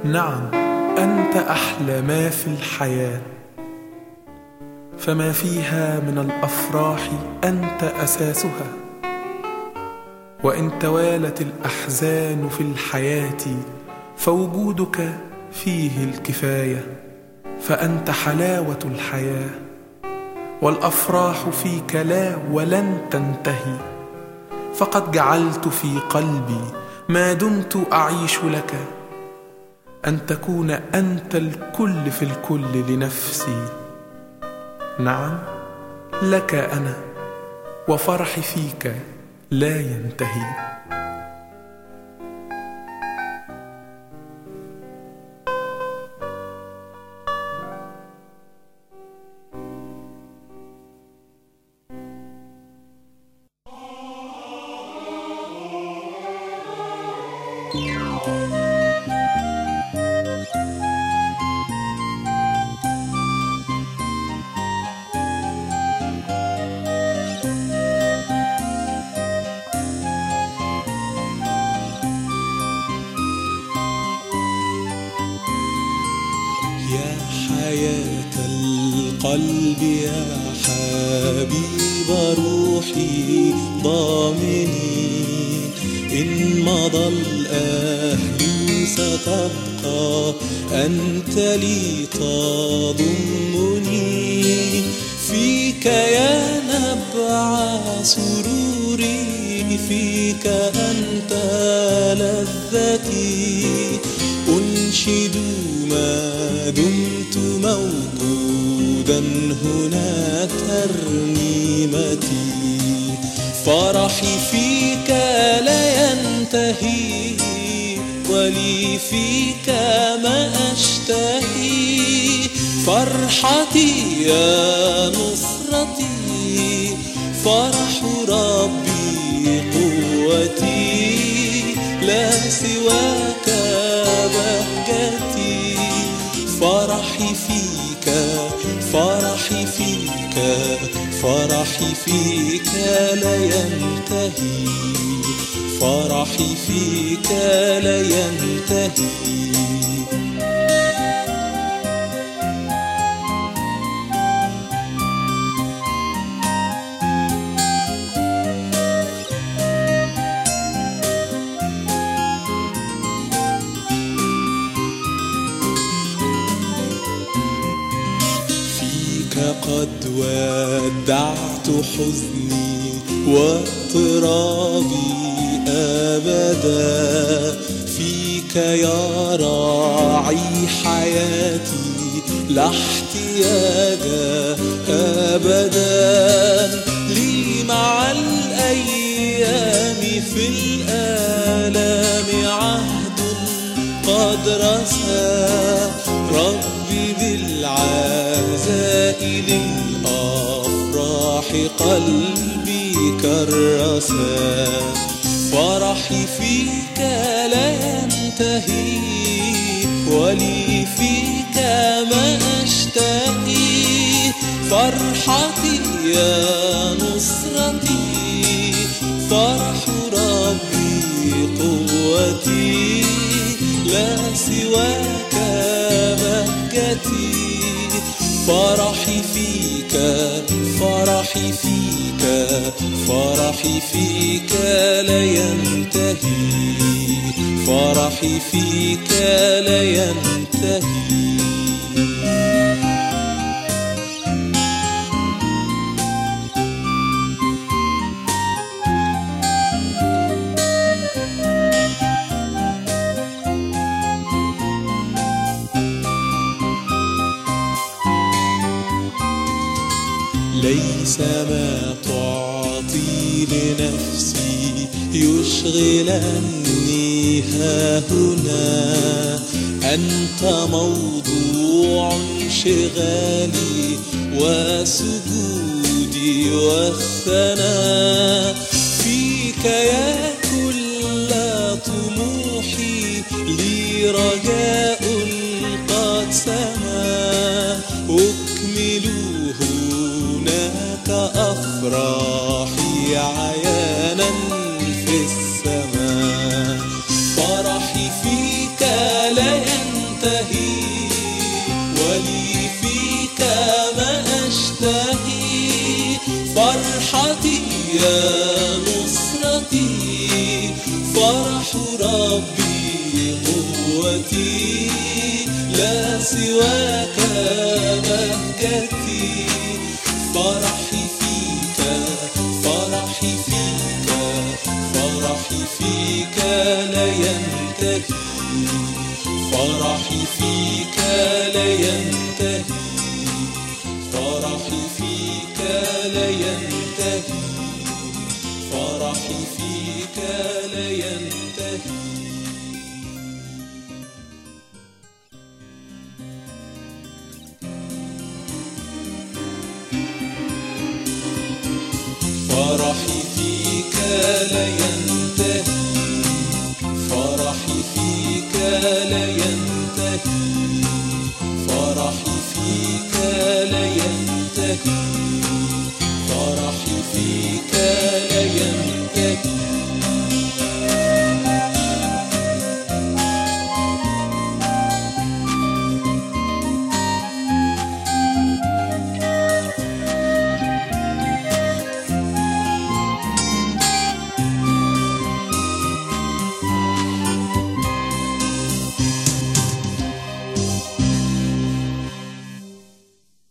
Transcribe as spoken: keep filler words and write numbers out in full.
نعم، أنت أحلى ما في الحياة، فما فيها من الأفراح أنت أساسها. وإن توالت الأحزان في الحياة فوجودك فيه الكفاية، فأنت حلاوة الحياة، والأفراح فيك لا ولن تنتهي. فقد جعلت في قلبي ما دمت أعيش لك، أن تكون أنت الكل في الكل لنفسي. نعم، لك أنا، وفرحي فيك لا ينتهي. يا حياة القلب يا حبيب روحي ضامني، إن مضى الأهل ستبقى أنت لي تضمني. فيك يا نبع سروري، فيك أنت لذتي، أنشد ما دمت موجودا هنا ترنيمتي. فرحي فيك لا ينتهي، ولي فيك ما أشتهي. فرحتي يا نصرتي، فرح ربي قوتي، لا سواك بهجتي. فرحي فيك فرحي فيك فرحي فيك لا ينتهي، فرحي فيك لا ينتهي. قد ودعت حزني واضطرابي أبدا، فيك يا راعي حياتي لا احتياج أبدا. لي مع الأيام في الآلام عهد قد رسى، ربي بالعزاء للأفراح قلبي كرسا. فرحي فيك لا ينتهي، ولي فيك ما أشتهي. فرحتي يا نصرتي، فرح ربي قوتي، لا سواك بهجتي. فرحي فيك فرحي فيك فرحي فيك لا ينتهي، فرحي فيك لا ينتهي. ليس ما تعطي لنفسي يشغلني هاهنا، أنت موضوع انشغالي وسجودي والثناء. فيك يا كل طموحي، لي رجاء قد سما، أكمله هناك أفراحي عيانا في السماء. فرحي فيك لا ينتهي، ربي قوتي، لا سواك بهجتي. فرحي فيك فرحي فيك فرحي فيك لا ينتهي، فرحي فيك لا ينتهي، فرحي فيك لا ينتهي، فرحي فيك لا ينتهي. فرحي فيك لا ينتهي، فرحي فيك لا ينتهي، فرحي فيك لا ينتهي.